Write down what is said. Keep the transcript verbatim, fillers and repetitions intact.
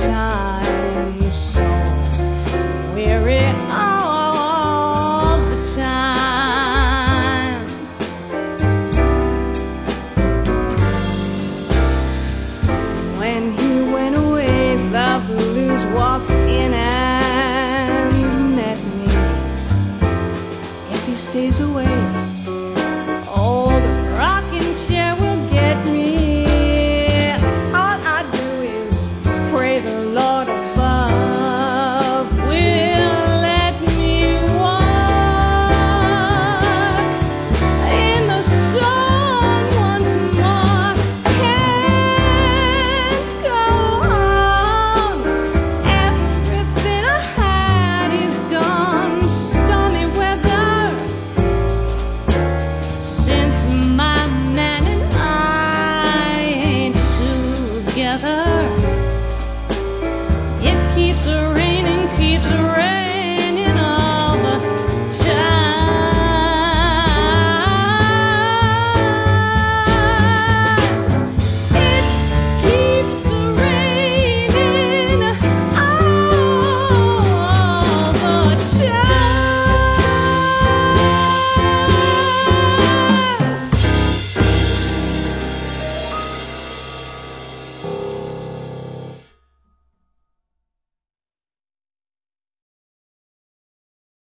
time, so weary all the time. When he went away, the blues walked in and met me. If he stays away, old rocking chair will get me. All I do is pray the Lord above will let me walk in the sun once more. Can't go on. Everything I had is gone. Stormy weather since my man and I ain't together.